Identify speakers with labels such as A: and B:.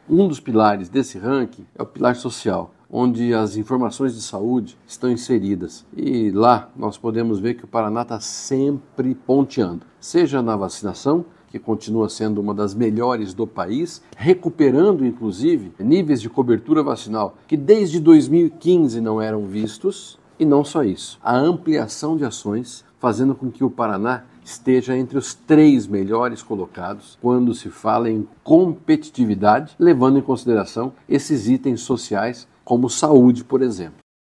A: Um dos pilares desse ranking é o pilar social, onde as informações de saúde estão inseridas. E lá nós podemos ver que o Paraná está sempre ponteando, seja na vacinação, que continua sendo uma das melhores do país, recuperando inclusive níveis de cobertura vacinal que desde 2015 não eram vistos, e não só isso, a ampliação de ações fazendo com que o Paraná esteja entre os 3 melhores colocados quando se fala em competitividade, levando em consideração esses itens sociais como saúde, por exemplo.